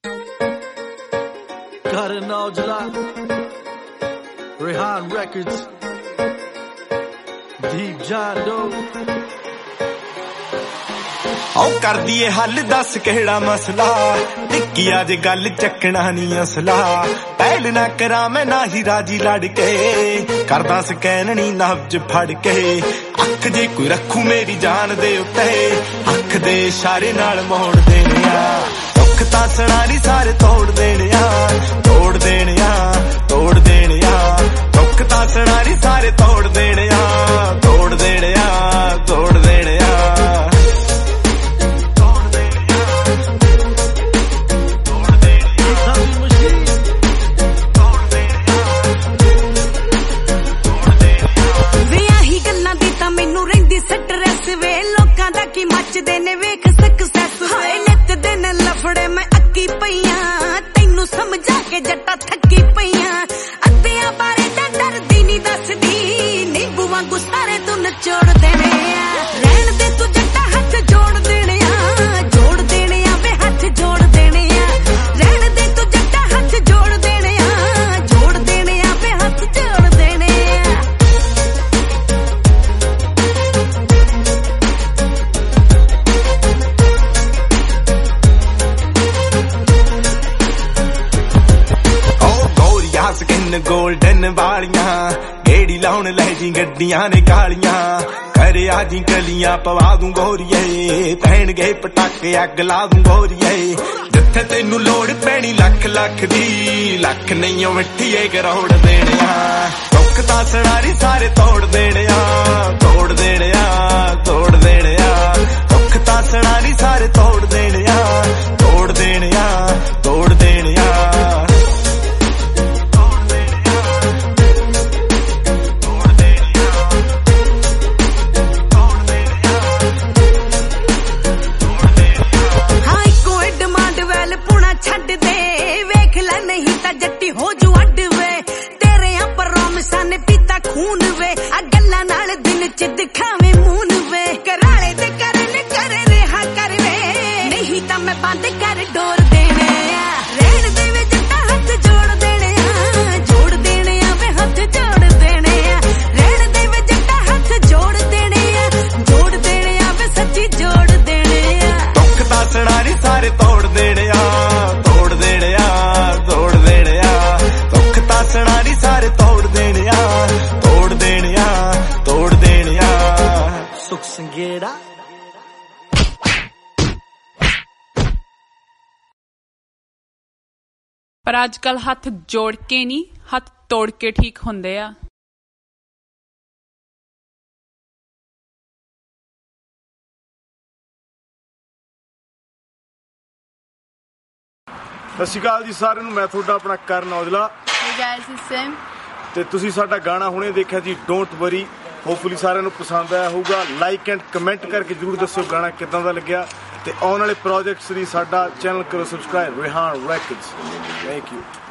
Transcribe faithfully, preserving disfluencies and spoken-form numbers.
Karan Aujla, Rehan Records, Deep John Doe. औ कर दिए हल दस केड़ा मसला टिक्की अज गल चकना नहीं असला पहल ना करा मैं ना ही राजी लड़ के करदा सकैन नी नब्ज फड़ के अख जे कोई रखू मेरी जान दे उत्ते अख दे इशारे नाल मोड़ देने आ दुख तां सणारी सारे तोड़ देने आ तोड़ देने आ तोड़ देने आ दुख तां सणारी सारे तोड़ देने आ तोड़ देने आ तोड़ देने आ मचदे ने वेख सक्सेस हाय नित दिन लफड़े मैं अक्की पईया तैनू समझा के जट्टा थकी पईया अत्तियां बारे तां डरदी नी दसदी नींबू वांगू सारे तू नचोड़ देने आ रहन दे तू जट्टा हथ जोड़ देने आ जोड़ देने आ वे हथ जोड़ देने आ रहन दे तू जट्टा हथ जोड़ देने आ जोड़ देने आ वे हथ जोड़ देने आ स्किन गोल्डन वालियां गेड़ी लाउन लै जी गड्डियां ने कालियां करे आजी गलियां पवा दूं गोरिए पैण गए पटाके अग ला दूं गोरिए जिथे तेनू लोड़ पैनी लख लख दी लख नहीं मिट्ठीए करोड़ देने आ दुख तां सणारी सारे तोड़ देने आ तोड़ देने आ तोड़ देने आ दुख तां सणारी सारे तोड़ देने आ तोड़ देने आ तोड़ देने आ छड़ दे वेख ले नहीं ता जट्टी हो जू अड वे तेरे पर रोमसा ने पीता खून वे आ गल्ला नाल दिल च दिखावे मून वे कराले ते करन कर रेहा कर वे नहीं ता मैं बंद कर डोर देने आ रहन दे वे जट्टा हथ जोड़ देने आ जोड़ देने आ वे हथ जोड़ देने आ रहन दे वे जट्टा हथ जोड़ देने आ जोड़ देने आ वे सच्ची जोड़ देने आ दुख तां सणारी सारे तोड़ देने आ तोड़ देने आ तोड़ देने आ दुख तां सणारी सारे तोड़ देने आ तोड़ देने आ तोड़ देने आ सुख संगेड़ा पर अजकल हथ जोड़ के नहीं हथ तोड़ के ठीक हुंदे आ ਸਤਿ ਸ਼੍ਰੀ ਅਕਾਲ ਜੀ ਸਾਰਿਆਂ ਨੂੰ ਮੈਂ ਤੁਹਾਡਾ ਆਪਣਾ ਕਰਨ ਔਜਲਾ ਤੇ ਤੁਸੀਂ ਸਾਡਾ ਗਾਣਾ ਹੁਣੇ ਦੇਖਿਆ ਜੀ ਡੋਂਟ ਵਰੀ ਹੋਪਫੁਲੀ ਸਾਰਿਆਂ ਨੂੰ ਪਸੰਦ ਆਇਆ ਹੋਊਗਾ ਲਾਈਕ ਐਂਡ ਕਮੈਂਟ ਕਰਕੇ ਜਰੂਰ ਦੱਸਿਓ ਗਾਣਾ ਕਿੱਦਾਂ ਦਾ ਲੱਗਿਆ ਤੇ ਆਉਣ ਵਾਲੇ ਪ੍ਰੋਜੈਕਟਸ ਲਈ ਸਾਡਾ ਚੈਨਲ ਕਰੋ subscribe Rehan records thank you